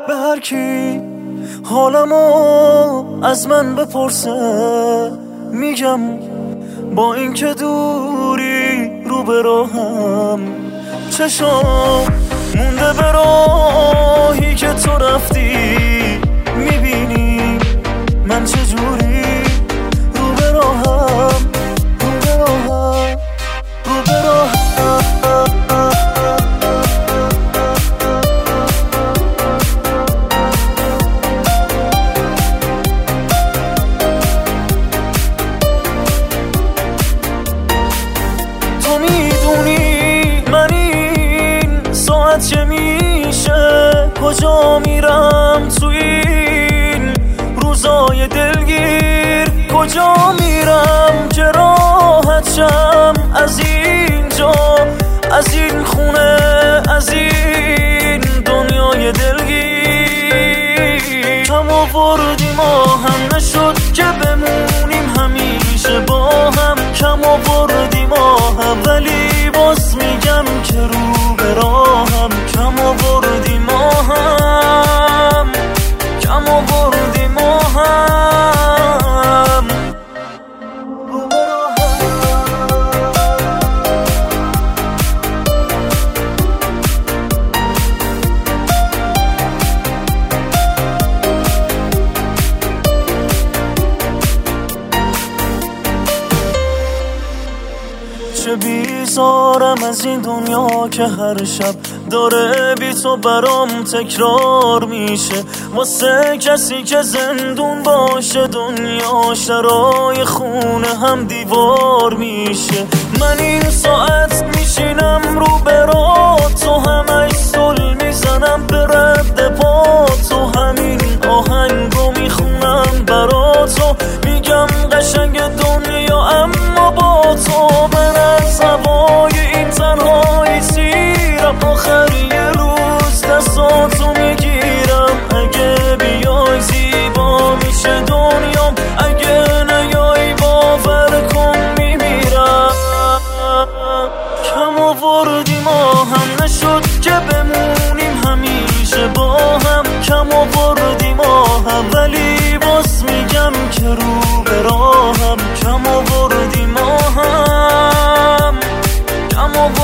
به هر کی حالمو از من بپرسه میگم با اینکه دوری رو به راهم، چشام مونده به راهی که تو رفتی، میبینی من چجوری رو به راهم، رو به راهم، رو به راهم. تو میدونی من این ساعت چه میشه، کجا میرم تو این روزای دلگیر، کجا میرم که راحت شم از اینجا، از این خونه، از این دنیای دلگیر. کم آوردی ما هم نشد که بمونیم همیشه با هم، کم آوردی ما هم ولی باز میگم که رو به راهم، کم آوردی ما هم، کم آوردی ما هم، رو به راهم. چه بیزارم از این دنیا که هر شب داره بی تو برام تکرار میشه، واسه کسی که زندون باشه دنیا شرای خونه هم دیوار میشه. من این ساعت میشینم رو به راه تو، همش سل میزنم به رد پا تو، همین آهنگو میخونم برا تو، میگم قشنگ دنیا اما با تو. من از هوای این تنهایی سیرم، آخر یه روز دستاتو میگیرم، اگه بیای زیبا میشه دنیام، اگه نیای باور کن میمیرم. کم آوردی ما هم نشد که بمونیم همیشه با هم، کم آوردی ما هم ولی باز میگم که رو به راهم، کم آوردی ما هم، کم آوردی